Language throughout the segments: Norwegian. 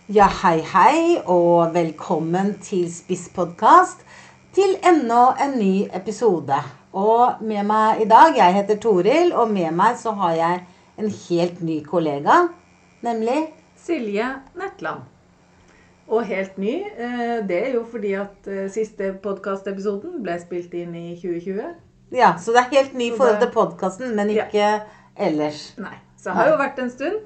Ja, hei, og velkommen til Spiss-podcast, til enda en ny episode. Og med meg i dag, jeg heter Toril, og med meg så har jeg en helt ny kollega, nemlig Silje Netland. Og helt ny, det jo fordi at siste podcast-episoden ble spilt inn i 2020. Ja, så det helt ny i forhold til podcasten, men ikke ellers. Nei, så det har jo vært en stund.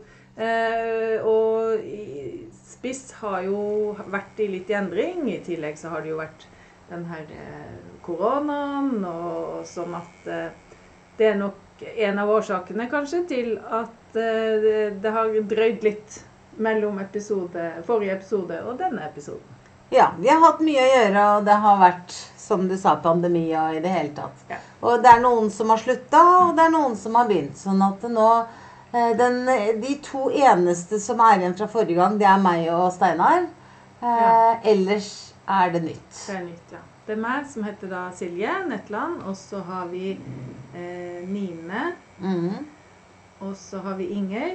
Og Spiss har jo vært litt i endring. I tillegg så har det jo vært den her koronaen, og sånn at det nok en av årsakene kanskje til at det har drøyd litt mellom forrige episode og denne episoden. Ja, vi har hatt mye å gjøre, og det har vært, som du sa, pandemi og i det hele tatt. Ja. Og det noen som har sluttet, og det noen som har begynt, sånn at nå de to eneste som igjen fra forrige gang, det meg og Steinar. Ellers det nytt. Det nytt, ja. Det meg som heter da Silje Netland, og så har vi Nine, og så har vi Inger,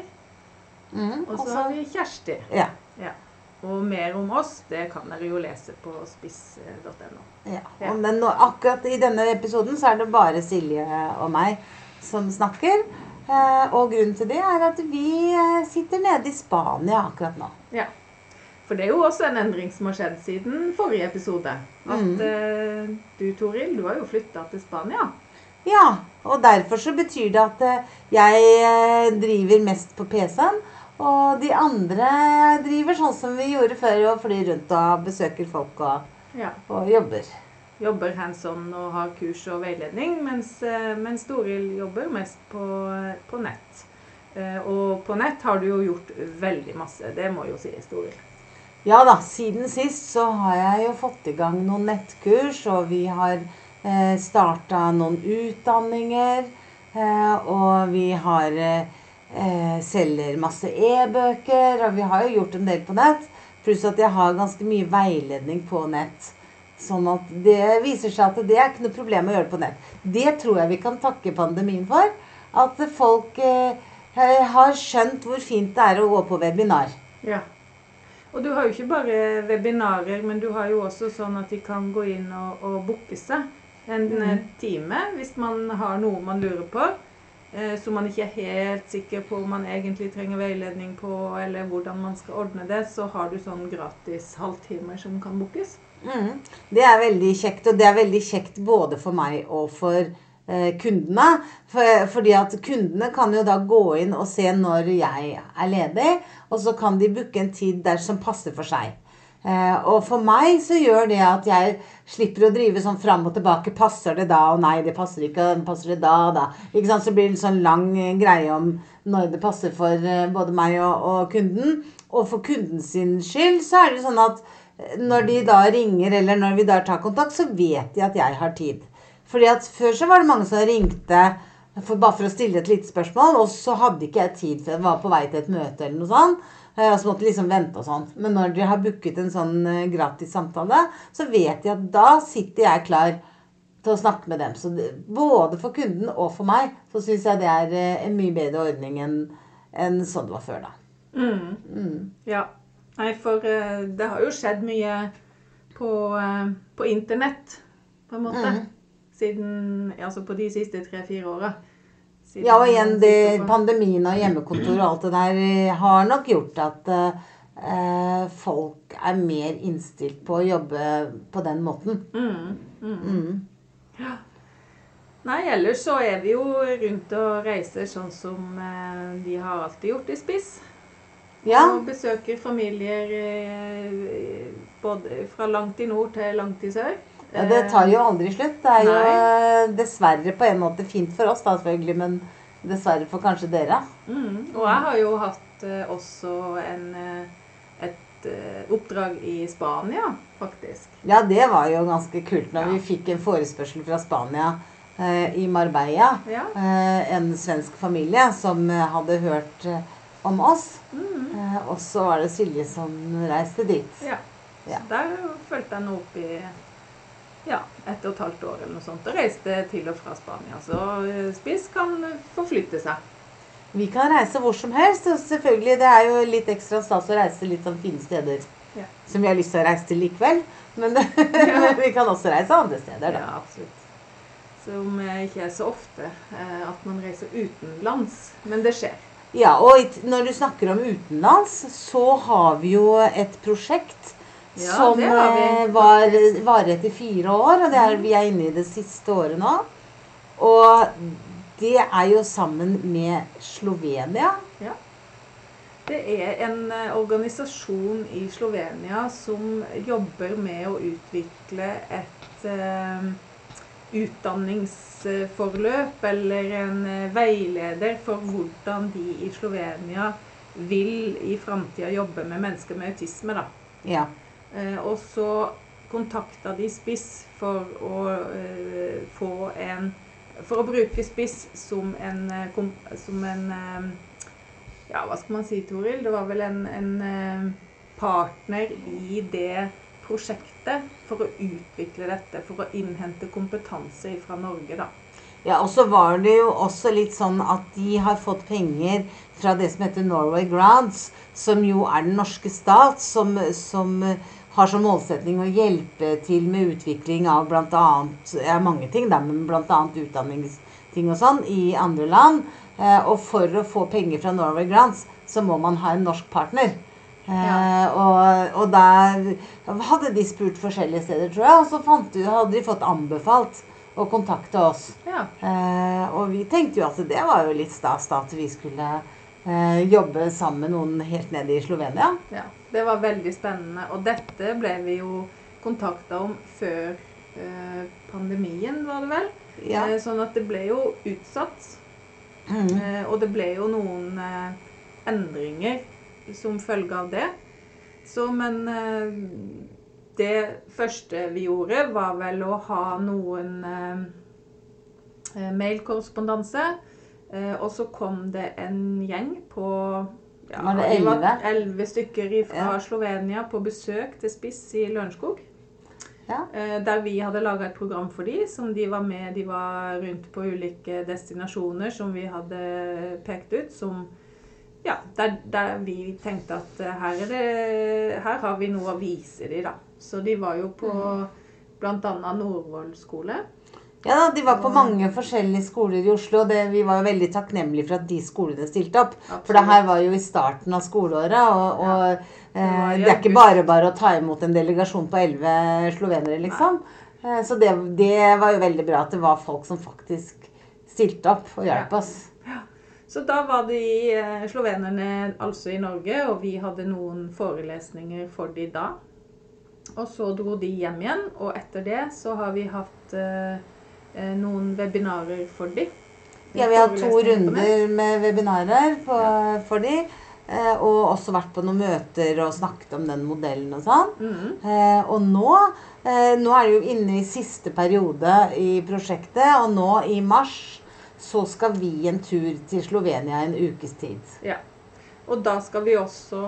og så har vi Kjersti. Ja. Ja. Og mer om oss, det kan dere jo lese på spiss.no. Ja. Men nå, akkurat i denne episoden så det bare Silje og meg som snakker. Og grunnen til det at vi sitter nede i Spania akkurat nå. Ja, for det jo også en endring som har skjedd siden forrige episode. At du, Toril, du har jo flyttet til Spania. Ja, og derfor så betyr det at jeg driver mest på PC-en, og de andre driver sånn som vi gjorde før, og flyr rundt og besøker folk og jobber. Jobber hands-on og har kurs og veiledning, mens Toril jobber mest på nett. Og på nett har du jo gjort veldig masse, det må jo sies, Toril. Ja da, siden sist så har jeg jo fått i gang noen nettkurs, og vi har startet noen utdanninger, og vi har selger masse e-bøker, og vi har jo gjort en del på nett, pluss at jeg har ganske mye veiledning på nett. Sånn at det viser seg at det ikke noe problem å gjøre det på nett. Det tror jeg vi kan takke pandemien for. At folk har skjønt hvor fint det å gå på webinar. Ja. Og du har jo ikke bare webinarer, men du har jo også sånn at de kan gå inn og booke seg en time hvis man har noe man lurer på. Så man ikke helt sikker på om man egentlig trenger veiledning på, eller hvordan man skal ordne det, så har du sånn gratis halvtimer som kan bookes. Det veldig kjekt, og det veldig kjekt både for meg og for kundene. Fordi at kundene kan jo da gå inn og se når jeg ledig, og så kan de booke en tid der som passer for seg. Og for meg så gjør det at jeg slipper å drive sånn frem og tilbake. Passer det da? Og nei, det passer ikke. Passer det da? Ikke sant? Så blir det en sånn lang greie om når det passer for både meg og kunden. Og for kundens sin skyld så det sånn at når de da ringer, eller når vi da tar kontakt, så vet de at jeg har tid. Fordi at før så var det mange som ringte bare for å stille et lite spørsmål, og så hadde ikke jeg tid for jeg var på vei til et møte eller noe sånt. Og så måtte liksom vente og sånt. Men når de har booket en sånn gratis samtale, så vet de at da sitter jeg klar til å snakke med dem. Så både for kunden og for meg, så synes jeg det en mye bedre ordning enn sånn det var før da. Ja. Nei, for det har jo skjedd mye på internett, på en måte, siden, altså på de siste 3-4 årene. Ja, og igjen, pandemien og hjemmekontor og alt det der har nok gjort at folk mer innstilt på å jobbe på den måten. Ja. Nei, ellers så vi jo rundt og reiser sånn som de har alltid gjort i Spiss. Ja. Og besøker familier både fra langt i nord til langt i sør. Ja, det tar jo aldri slutt. Det jo dessverre på en måte fint for oss da, selvfølgelig, men dessverre for kanskje dere. Og jeg har jo hatt også et oppdrag i Spania, faktisk. Ja, det var jo ganske kult når vi fikk en forespørsel fra Spania i Marbella. Ja. En svensk familie som hadde hørt om oss. Og så var det Silje som reiste dit. Ja, så der følte jeg nå opp i 1,5 år eller noe sånt, og reiste til og fra Spania. Så Spiss kan forflytte seg. Vi kan reise hvor som helst, og selvfølgelig, det er jo litt ekstra stas å reise litt sånn fine steder Ja. som vi har lyst til å reise til likevel. Men, men vi kan også reise andre steder, da. Ja, absolutt. Som ikke er så ofte at man reiser utenlands, men det skjer. Ja, og når du snakker om utenlands, så har vi jo et prosjekt Ja, som det har vi, varer etter 4 år, og vi er inne i det siste året nå. Og det er jo sammen med Slovenia. Ja. Det er en organisasjon i Slovenia som jobber med å utvikle et utdanningsforløp eller en veileder for hvordan de i Slovenia vil i fremtiden jobbe med mennesker med autisme, da. Ja. Og så kontaktet de Spiss for å bruke Spiss som en ja, hva skal man si, Toril? Det var vel en partner i det prosjektet for å utvikle dette, for å innhente kompetanse fra Norge, da. Ja, og så var det jo også litt sånn at de har fått penger fra det som heter Norway Grants, som jo er den norske stat, som har som målsetning å hjelpe til med utvikling av blant annet, ja, mange ting da, men blant annet utdanningsting og sånn i andre land. Og for å få penger fra Norway Grants, så må man ha en norsk partner. Og der hadde de spurt forskjellige steder, tror jeg, og så hadde de fått anbefalt å kontakte oss. Ja. Og vi tenkte jo at det var jo litt stas da, at vi skulle jobbe sammen med noen helt nede i Slovenia. Ja, det var veldig spennende, og dette ble vi jo kontaktet om før pandemien, var det vel? Ja. Sånn at det ble jo utsatt, og det ble jo noen endringer som følge av det. Så, men det første vi gjorde var vel å ha noen mailkorrespondanse, og så kom det en gjeng på, ja, var det 11 stykker fra Slovenia på besøk til Spiss i Lørenskog. Ja. Der vi hadde laget et program for som de var med, de var rundt på ulike destinasjoner som vi hadde pekt ut, som, ja, der vi tenkte at her har vi noe å vise de da. Så de var jo på blant annet Nordvoll skole. Ja da, de var på mange forskjellige skoler i Oslo, og vi var jo veldig takknemlige for at de skolene stilte opp. Absolutt. For det her var jo i starten av skoleåret, og det er ikke bare å ta imot en delegasjon på 11 slovenere, liksom. Så det var jo veldig bra at det var folk som faktisk stilte opp og hjalp oss. Ja. Så da var de slovenerne altså i Norge, og vi hadde noen forelesninger for de da. Og så dro de hjem igjen, og etter det så har vi hatt noen webinarer for de. Ja, vi har 2 runder med webinarer for de, og også vært på noen møter og snakket om den modellen og sånn. Og nå er det jo inne i siste periode i prosjektet, og nå i mars så skal vi en tur til Slovenia en ukes tid. Ja. Og da skal vi også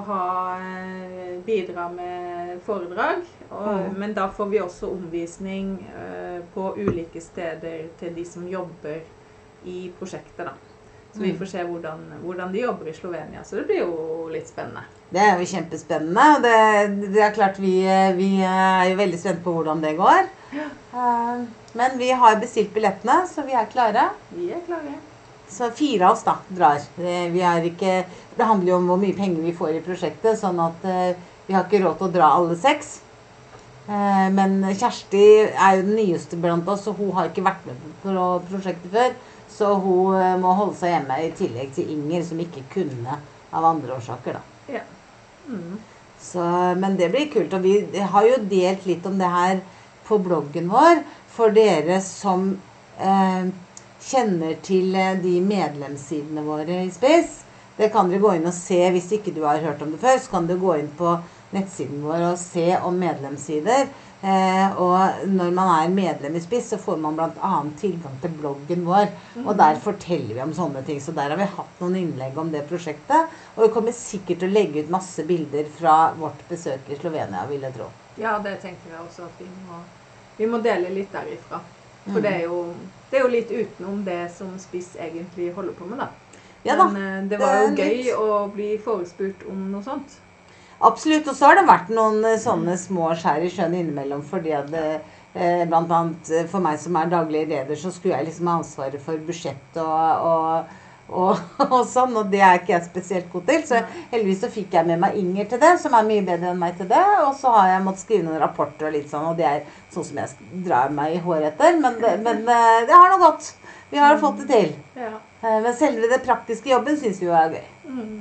bidra med foredrag, men da får vi også omvisning på ulike steder til de som jobber i prosjektet da. Så vi får se hvordan de jobber i Slovenia, så det blir jo litt spennende. Det er jo kjempespennende, og det er klart vi er jo veldig spent på hvordan det går. Ja. Men vi har bestilt billettene, så vi er klare. Vi er klare. Så 4 av oss da drar. Det handler jo om hvor mye penger vi får i prosjektet, sånn at vi har ikke råd til å dra alle 6. Men Kjersti er jo den nyeste blant oss, og hun har ikke vært med på prosjektet før. Så hun må holde seg hjemme i tillegg til Inger, som ikke kunne av andre årsaker da. Ja. Så, men det blir kult, og vi har jo delt litt om det her på bloggen vår, for dere som kjenner til de medlemssidene våre i Spiss. Det kan dere gå inn og se, hvis ikke du har hørt om det før, så kan du gå inn på nettsiden vår og se om medlemssider. Og når man er medlem i Spiss, så får man blant annet tilgang til bloggen vår, og der forteller vi om sånne ting. Så der har vi hatt noen innlegg om det prosjektet, og vi kommer sikkert til å legge ut masse bilder fra vårt besøk i Slovenia, vil jeg tro. Ja, det tenker jeg også at vi må dele litt derifra. For det er jo litt utenom det som Spiss egentlig holder på med da. Ja da, Men det var jo det er gøy litt- å bli forespurt om noe sånt. Absolutt, og så har det vært noen sånne små skjær i sjøen innimellom, fordi at blant annet for meg som er daglig leder, så skulle jeg liksom ha ansvaret for budsjett og sånn, og det er ikke jeg spesielt god til, så heldigvis så fikk jeg med meg Inger til det, som er mye bedre enn meg til det, og så har jeg måttet skrive noen rapporter og litt sånn, og det er sånn som jeg drar meg i hår etter, men det har noe godt. Vi har fått det til. Ja. Men selve det praktiske jobben synes vi jo er gøy.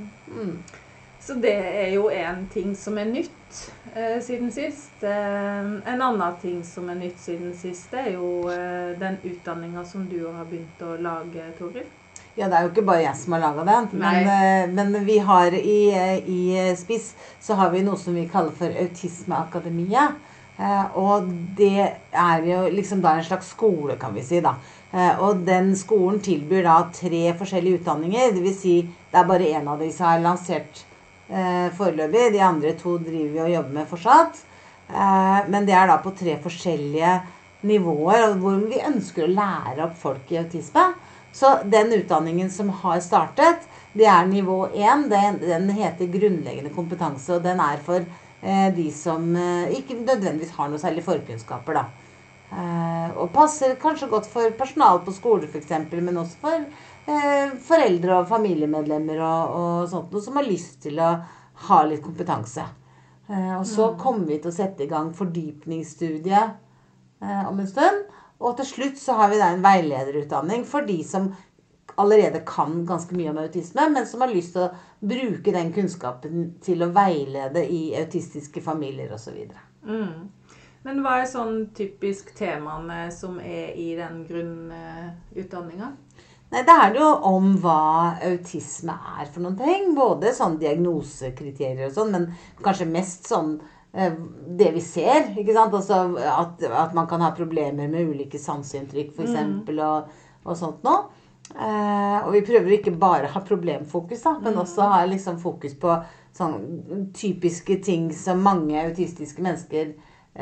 Så det er jo en ting som er nytt siden sist. En annen ting som er nytt siden sist, er jo den utdanningen som du har begynt å lage, Toril. Ja, det er jo ikke bare jeg som har laget den, men vi har i SPIS så har vi noe som vi kaller for Autismeakademiet. Og det er jo liksom da en slags skole, kan vi si da. Og den skolen tilbyr da 3 forskjellige utdanninger, det vil si det er bare en av de som er lansert foreløpig, de andre 2 driver vi og jobber med fortsatt. Men det er da på 3 forskjellige nivåer, hvor vi ønsker å lære opp folk i autisme. Så den utdanningen som har startet, det er nivå 1, den heter grunnleggende kompetanse, og den er for de som ikke nødvendigvis har noe særlig forkunnskaper da. Og passer kanskje godt for personal på skole for eksempel, men også for foreldre og familiemedlemmer og sånt, noe som har lyst til å ha litt kompetanse. Og så kommer vi til å sette i gang fordypningsstudiet om en stund, og til slutt så har vi da en veilederutdanning for de som allerede kan ganske mye om autisme, men som har lyst til å bruke den kunnskapen til å veilede i autistiske familier og så videre. Men hva er sånn typisk temaene som er i den grunnutdanningen? Nei, det er det jo om hva autisme er for noen ting, både sånn diagnosekriterier og sånn, men kanskje mest sånn det vi ser, ikke sant? Altså at man kan ha problemer med ulike sanseinntrykk for eksempel, og sånt nå. Og vi prøver ikke bare å ha problemfokus da, men også ha liksom fokus på sånn typiske ting som mange autistiske mennesker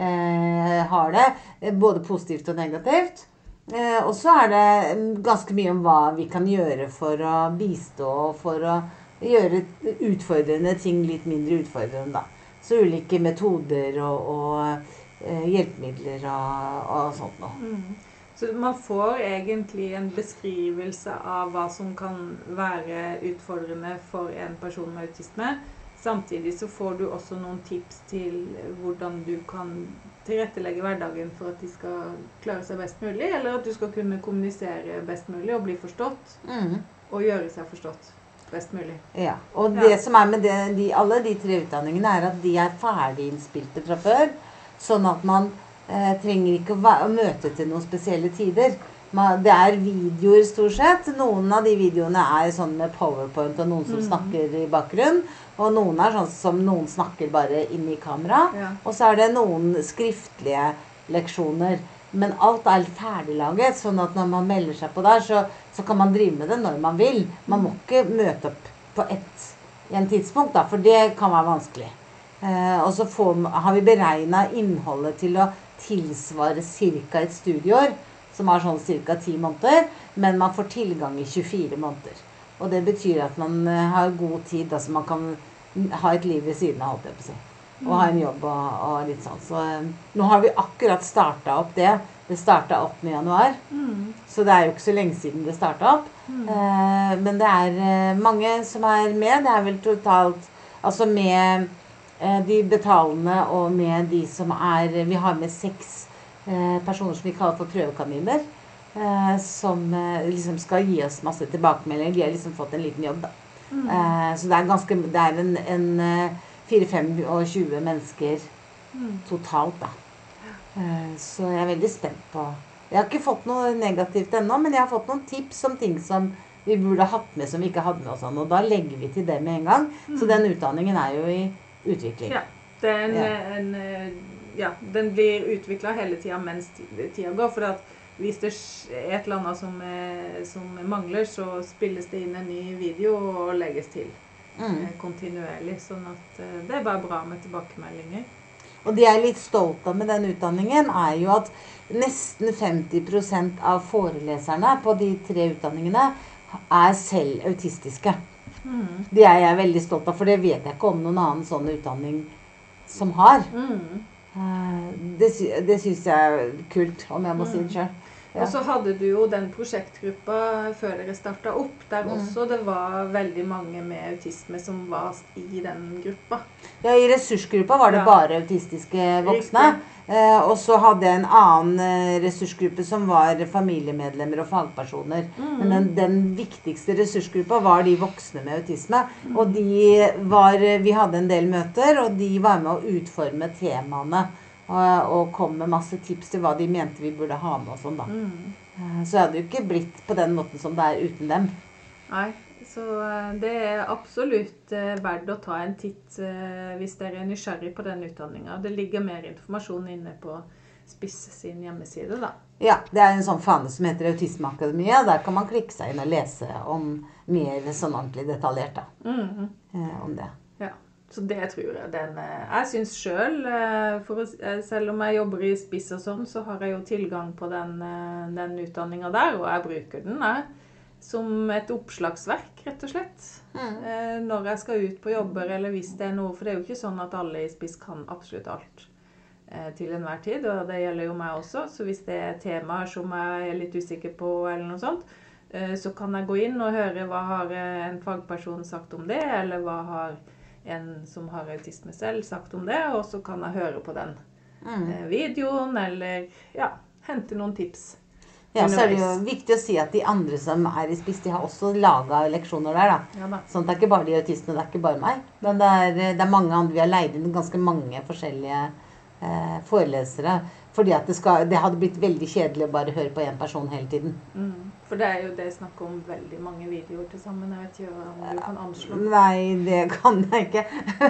har det, både positivt og negativt. Og så er det ganske mye om hva vi kan gjøre for å bistå, for å gjøre utfordrende ting litt mindre utfordrende da. Så ulike metoder og hjelpemidler og sånt noe. Så man får egentlig en beskrivelse av hva som kan være utfordrende for en person med autisme. Samtidig så får du også noen tips til hvordan du kan tilrettelegge hverdagen for at de skal klare seg best mulig, eller at du skal kunne kommunisere best mulig og bli forstått, og gjøre seg forstått best mulig. Ja, og det som er med alle de 3 utdanningene er at de er ferdig innspilte fra før, sånn at man trenger ikke å møte til noen spesielle tider. Det er videoer stort sett. Noen av de videoene er sånn med PowerPoint og noen som snakker i bakgrunnen, og noen er sånn som noen snakker bare inn i kamera, og så er det noen skriftlige leksjoner. Men alt er ferdiglaget, sånn at når man melder seg på der, så kan man drive med det når man vil. Man må ikke møte opp på en tidspunkt, da, for det kan være vanskelig. Og så har vi beregnet innholdet til å tilsvare cirka et studieår, som er sånn cirka 10 måneder, men man får tilgang i 24 måneder. Og det betyr at man har god tid, altså man kan ha et liv ved siden av, holdt jeg på å si. Og ha en jobb og litt sånn. Så nå har vi akkurat startet opp det. Det startet 8. januar. Så det er jo ikke så lenge siden det startet opp. Men det er mange som er med. Det er vel totalt, altså med de betalende og med de som vi har med 6 personer som vi kaller for prøvekaniner, som liksom skal gi oss masse tilbakemeldinger. De har liksom fått en liten jobb da. Så det er en 4-25 mennesker totalt da. Så jeg er veldig spent på. Jeg har ikke fått noe negativt ennå, men jeg har fått noen tips om ting som vi burde ha hatt med som vi ikke hadde med og sånn. Og da legger vi til det med en gang. Så den utdanningen er jo i utvikling. Ja, den blir utviklet hele tiden mens tiden går, for at hvis det er et eller annet som mangler, så spilles det inn en ny video og legges til. Kontinuerlig, sånn at det er bare bra med tilbakemeldinger. Og det jeg er litt stolt av med den utdanningen er jo at nesten 50% av foreleserne på de 3 utdanningene selv autistiske. Det jeg veldig stolt av, for det vet jeg ikke om noen annen sånn utdanning som har. Det synes jeg er kult, om jeg må si det selv. Ja. Og så hadde du jo den prosjektgruppa før dere startet opp, der også det var veldig mange med autisme som var i den gruppa. Ja, i ressursgruppa var det bare autistiske voksne. Og så hadde jeg en annen ressursgruppe som var familiemedlemmer og fagpersoner. Men den viktigste ressursgruppa var de voksne med autisme. Og vi hadde en del møter, og de var med å utforme temaene. Og kom med masse tips til hva de mente vi burde ha med og sånn da. Så det hadde jo ikke blitt på den måten som det er uten dem. Nei, så det er absolutt verdt å ta en titt hvis dere er nysgjerrig på den utdanningen. Det ligger mer informasjon inne på Spiss sin hjemmeside da. Ja, det er en sånn fane som heter Autismeakademiet, og der kan man klikke seg inn og lese om mer sånn ordentlig detaljert da, om det. Ja. Så det tror jeg jeg synes selv, selv om jeg jobber i Spiss og sånn, så har jeg jo tilgang på den utdanningen der, og jeg bruker den som et oppslagsverk, rett og slett. Når jeg skal ut på jobber, eller hvis det er noe, for det er jo ikke sånn at alle i Spiss kan absolutt alt til enhver tid, og det gjelder jo meg også, så hvis det er temaer som jeg er litt usikker på, eller noe sånt, så kan jeg gå inn og høre hva har en fagperson sagt om det, eller hva har en som har autisme selv sagt om det, og så kan jeg høre på den videoen, eller hente noen tips. Ja, så er det jo viktig å si at de andre som er i Spiss, de har også laget leksjoner der da. Ja, da. Sånn at det er ikke bare de autistene, det er ikke bare meg. Men det er mange andre, vi har leid inn ganske mange forskjellige forelesere, fordi at det hadde blitt veldig kjedelig å bare høre på en person hele tiden. For det er jo det snakk om veldig mange videoer til sammen, jeg vet ikke om du kan anslå. Nei, det kan jeg ikke.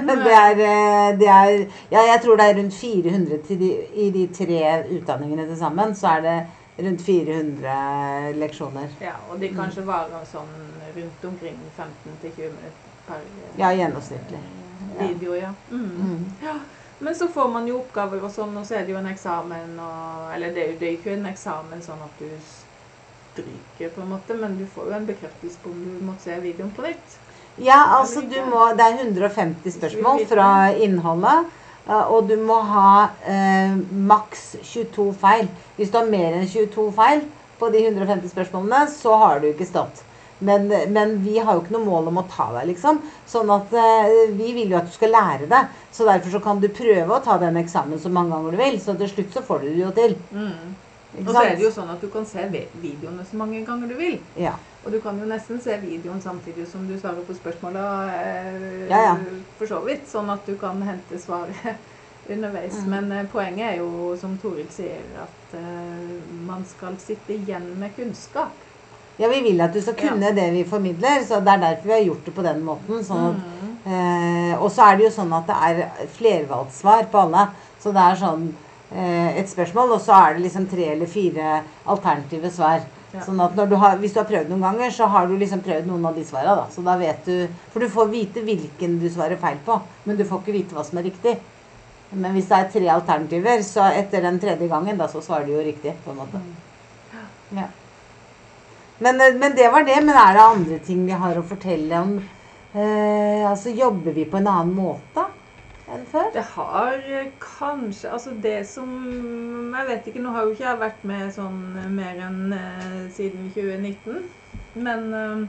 Jeg tror det er rundt 400 i de 3 utdanningene til sammen, så er det rundt 400 leksjoner. Ja, og de kanskje varer sånn rundt omkring 15-20 minutter per gjennomsnittlig video, ja. Men så får man jo oppgaver og sånn, og så er det jo en eksamen, eller det er jo ikke en eksamen sånn at du stryker på en måte, men du får jo en bekreftelse på om du må se videoen på nytt. Ja, altså det er 150 spørsmål fra innholdet, og du må ha maks 22 feil. Hvis du har mer enn 22 feil på de 150 spørsmålene, så har du ikke stått. Men vi har jo ikke noe mål om å ta deg, liksom. Sånn at vi vil jo at du skal lære det. Så derfor så kan du prøve å ta den eksamen så mange ganger du vil. Så til slutt så får du det jo til. Og så er det jo sånn at du kan se videoene så mange ganger du vil. Ja. Og du kan jo nesten se videoen samtidig som du svarer på spørsmålet for så vidt. Sånn at du kan hente svaret underveis. Men poenget er jo, som Toril sier, at man skal sitte igjen med kunnskap. Ja, vi vil at du skal kunne det vi formidler, så det er derfor vi har gjort det på den måten. Sånn at, og så er det jo sånn at det er flervalgssvar på alle. Så det er sånn et spørsmål, og så er det liksom 3 eller 4 alternative svar. Ja. Sånn at hvis du har prøvd noen ganger, så har du liksom prøvd noen av de svarene da. Så da vet du, for du får vite hvilken du svarer feil på, men du får ikke vite hva som er riktig. Men hvis det er 3 alternativer, så etter den 3. gangen da, så svarer du jo riktig på en måte. Ja. Men det var det, men er det andre ting vi har å fortelle om? Altså, jobber vi på en annen måte enn før? Det har kanskje, altså det som, jeg vet ikke, nå har jo ikke jeg vært med sånn mer enn siden 2019, men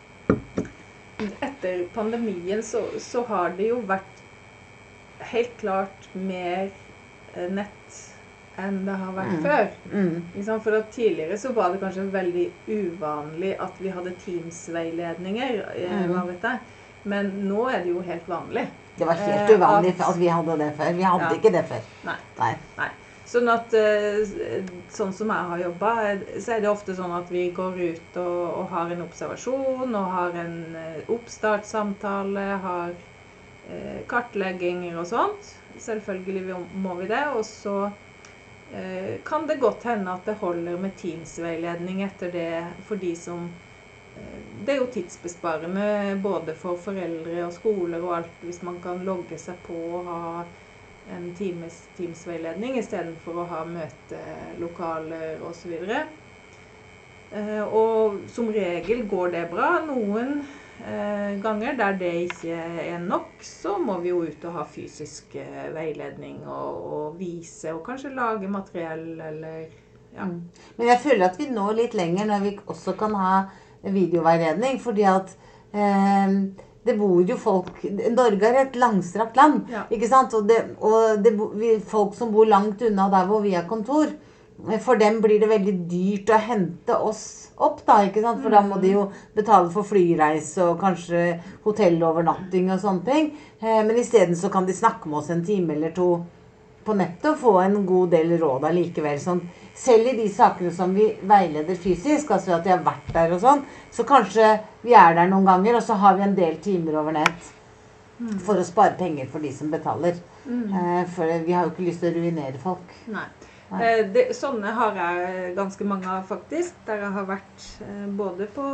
etter pandemien så har det jo vært helt klart mer nett enn det har vært før. For at tidligere så var det kanskje veldig uvanlig at vi hadde Teams-veiledninger, hva vet jeg. Men nå er det jo helt vanlig. Det var helt uvanlig at vi hadde det før. Vi hadde ikke det før. Nei. Sånn at, sånn som jeg har jobbet, så er det ofte sånn at vi går ut og har en observasjon, og har en oppstartssamtale, har kartlegginger og sånt. Selvfølgelig må vi det, og så kan det godt hende at det holder med Teams-veiledning etter det for de som det er jo tidsbesparende både for foreldre og skoler og alt hvis man kan logge seg på og ha en Teams-veiledning i stedet for å ha møtelokaler og så videre. Og som regel går det bra. Noen ganger der det ikke nok, så må vi jo ut og ha fysisk veiledning og vise, og kanskje lage materiell, eller ja. Men jeg føler at vi når litt lenger når vi også kan ha videoveiledning, fordi at det bor jo folk, Norge er et langstrakt land, ikke sant? Folk som bor langt unna der hvor vi har kontor, for dem blir det veldig dyrt å hente oss opp da, ikke sant? For da må de jo betale for flyreise og kanskje hotellovernatting og sånne ting. Men i stedet så kan de snakke med oss en time eller to på nettet og få en god del råd allikevel. Sånn. Selv i de sakene som vi veileder fysisk, altså at de har vært der og sånn, så kanskje vi er der noen ganger, og så har vi en del timer over nett for å spare penger for de som betaler. For vi har jo ikke lyst til å ruinere folk. Nei. Sånne har jeg ganske mange av faktisk, der jeg har vært både på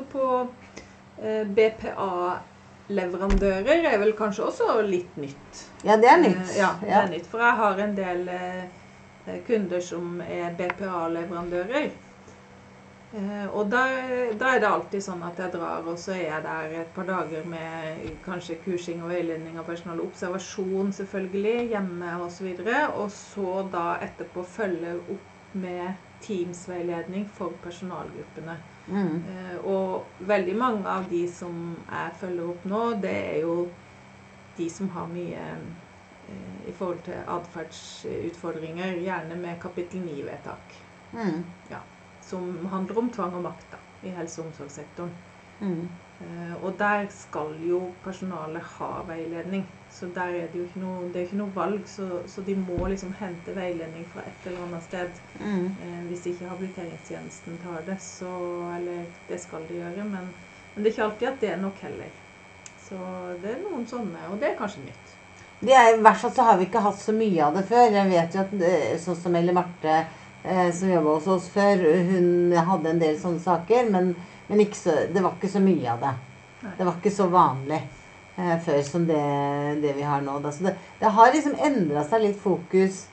BPA-leverandører er vel kanskje også litt nytt. Ja, det er nytt. Ja, det er nytt, for jeg har en del kunder som er BPA-leverandører. Og da er det alltid sånn at jeg drar, og så er jeg der et par dager med kanskje kursing og veiledning av personal, observasjon selvfølgelig, hjemme og så videre, og så da etterpå følge opp med teamsveiledning for personalgruppene. Og veldig mange av de som jeg følger opp nå, det er jo de som har mye i forhold til adferdsutfordringer, gjerne med kapittel 9-vedtak. Ja. Som handler om tvang og makt da, i helse- og omsorgssektoren. Og der skal jo personalet ha veiledning. Så der er det jo ikke noe valg, så de må liksom hente veiledning fra et eller annet sted. Hvis ikke habiliteringstjenesten tar det, eller det skal de gjøre, men det er ikke alltid at det er nok heller. Så det er noen sånne, og det er kanskje nytt. I hvert fall så har vi ikke hatt så mye av det før. Jeg vet jo at sånn som Elle Marte, som jobbet hos oss før, hun hadde en del sånne saker, men ikke så, det var ikke så mye av det. Det var ikke så vanlig før som det vi har nå. Da. Så det har liksom endret seg litt fokus,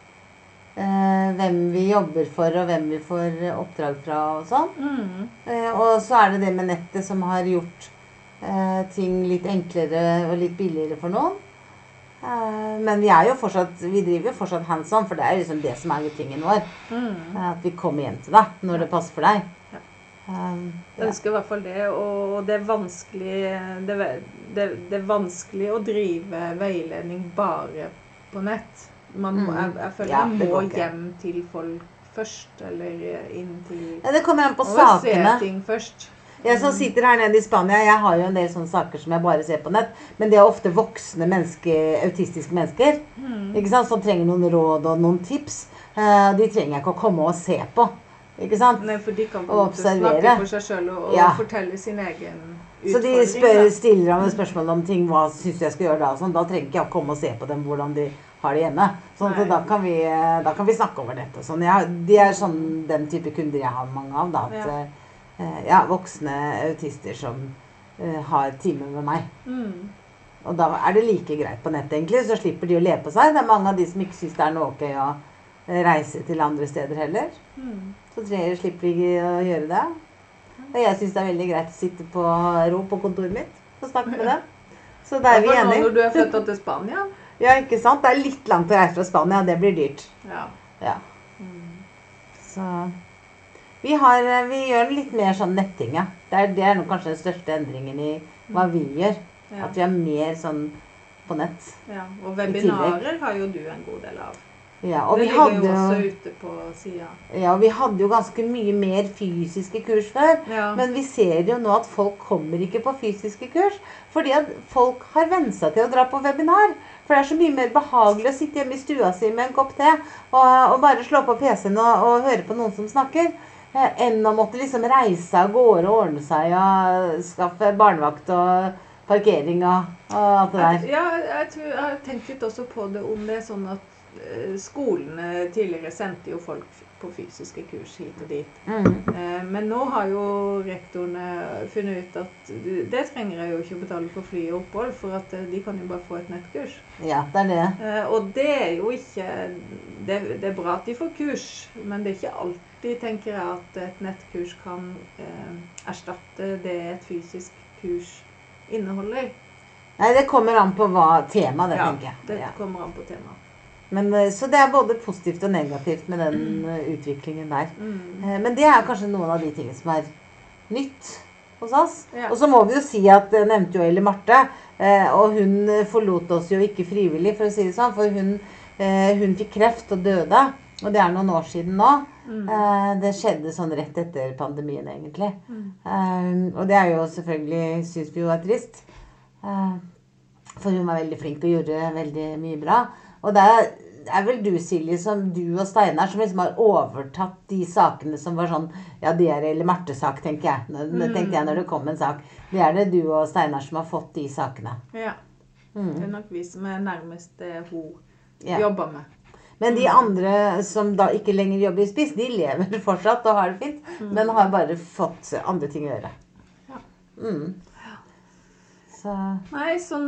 hvem vi jobber for og hvem vi får oppdrag fra og sånn. Og så er det med nettet som har gjort ting litt enklere og litt billigere for noen. Men vi driver jo fortsatt hands-on, for det er liksom det som er tingen vår. At vi kommer hjem til deg når det passer for deg. Jeg ønsker i hvert fall det, og det er vanskelig, det er vanskelig å drive veiledning bare på nett. Jeg føler man må hjem til folk først, eller inn til... Ja, det kommer an på sakene. Se ting først. Jeg som sitter her nede i Spania, jeg har jo en del sånne saker som jeg bare ser på nett, men det er ofte voksne autistiske mennesker, ikke sant, som trenger noen råd og noen tips. De trenger jeg ikke å komme og se på, ikke sant? Nei, for de kan snakke for seg selv og fortelle sin egen utfordring. Så de stiller av spørsmål om ting, hva synes jeg skal gjøre da, sånn. Da trenger ikke jeg å komme og se på dem, hvordan de har det hjemme. Sånn at da kan vi snakke over dette. Sånn. De er sånn den type kunder jeg har mange av, da, at voksne autister som har timer med meg. Og da er det like greit på nettet egentlig, så slipper de å le på seg. Det er mange av de som ikke synes det er noe ok å reise til andre steder heller. Så slipper de å gjøre det. Og jeg synes det er veldig greit å sitte på ro på kontoret mitt og snakke med dem. Så da er vi enige. Når du er flyttet til Spania? Ja, ikke sant? Det er litt langt å reise fra Spania, det blir dyrt. Ja. Så... Vi gjør litt mer sånn netting, ja. Det er nok kanskje den største endringen i hva vi gjør. At vi er mer sånn på nett. Ja, og webinarer har jo du en god del av. Ja, og det ligger jo også ute på siden. Ja, og vi hadde jo ganske mye mer fysiske kurs før. Men vi ser jo nå at folk kommer ikke på fysiske kurs, fordi at folk har vent seg til å dra på webinar. For det er så mye mer behagelig å sitte hjemme i stua si med en kopp te, og bare slå på PC-en og høre på noen som snakker. Enn å måtte liksom reise av gårde og ordne seg og skaffe barnevakt og parkering og alt det der. Ja, jeg har tenkt litt også på det, om det er sånn at skolene tidligere sendte jo folk på fysiske kurs hit og dit. Mm. Men nå har jo rektorene funnet ut at det trenger jeg jo ikke å betale for fly og opphold, for at de kan jo bare få et nettkurs. Ja, det er det. Og det er jo ikke, det er bra at de får kurs, men det er ikke alltid, tenker jeg, at et nettkurs kan erstatte det et fysisk kurs inneholder. Nei, det kommer an på hva tema det, tenker jeg. Ja, det kommer an på tema. Men, så det er både positivt og negativt med den utviklingen der. Men det er kanskje noen av de tingene som er nytt hos oss. Ja. Og så må vi jo si at, jeg nevnte jo Elle Marte, og hun forlot oss jo ikke frivillig, for å si det sånn, for hun fikk kreft og døde, og det er noen år siden nå. Det skjedde sånn rett etter pandemien, egentlig. Og det er jo selvfølgelig, synes vi jo er trist. For hun var veldig flink og gjorde veldig mye bra. Og det er vel du, Silje, som du og Steinar, som liksom har overtatt de sakene som var sånn, ja, det er Elle Marte-sak, tenker jeg. Tenkte jeg når det kom en sak. Det er det du og Steinar som har fått de sakene. Ja, det er nok vi som er nærmest hun jobber med. Men de andre som da ikke lenger jobber i Spiss, de lever fortsatt og har det fint, men har bare fått andre ting å gjøre. Ja. Så. Nei, så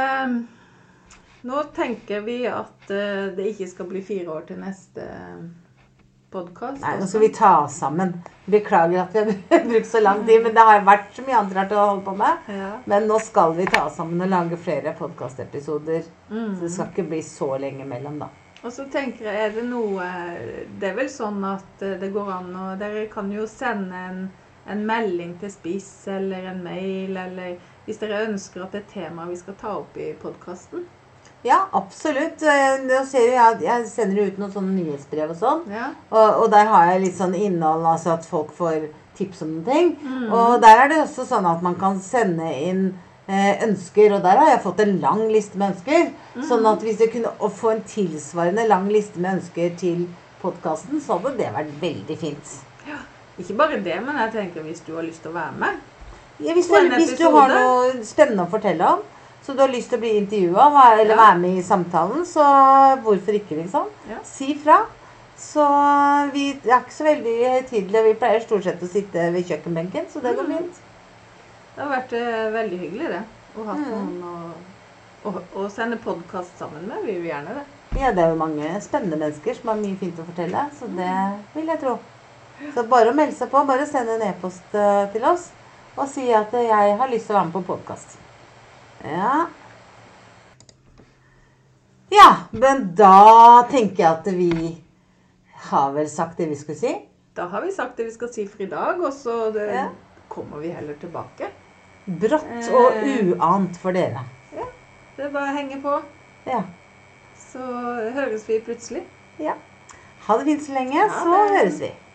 nå tenker vi at det ikke skal bli 4 år til neste podcast. Nei, nå skal vi ta oss sammen. Beklager at vi har brukt så lang tid, men det har vært så mye annet rart å holde på med. Ja. Men nå skal vi ta oss sammen og lage flere podcast-episoder. Så det skal ikke bli så lenge mellom da. Og så tenker jeg, er det noe, det er vel sånn at det går an, og dere kan jo sende en melding til Spiss, eller en mail, eller hvis dere ønsker at det er tema vi skal ta opp i podcasten. Ja, absolutt. Nå ser jeg sender ut noen sånne nyhetsbrev og sånn, og der har jeg litt sånn innhold, altså at folk får tips om noen ting. Og der er det også sånn at man kan sende inn ønsker, og der har jeg fått en lang liste med ønsker, sånn at hvis jeg kunne få en tilsvarende lang liste med ønsker til podcasten, så hadde det vært veldig fint. Ja, ikke bare det, men jeg tenker hvis du har lyst til å være med. Ja, hvis du har noe spennende å fortelle om, så du har lyst til å bli intervjuet, eller være med i samtalen, så hvorfor ikke, liksom? Ja. Si fra. Så vi er ikke så veldig høytidelige, vi pleier stort sett å sitte ved kjøkkenbenken, så det går fint. Det har vært veldig hyggelig det, å ha noen å sende podcast sammen med, vi vil gjerne det. Ja, det er jo mange spennende mennesker som har mye fint å fortelle, så det vil jeg tro. Så bare å melde seg på, bare sende en e-post til oss, og si at jeg har lyst til å være med på podcast. Ja. Ja, men da tenker jeg at vi har vel sagt det vi skulle si. Da har vi sagt det vi skal si for i dag, og så kommer vi heller tilbake. Brått og uant for dere. Ja, det er bare å henge på. Ja. Så høres vi plutselig. Ja. Ha det fint så lenge, så høres vi.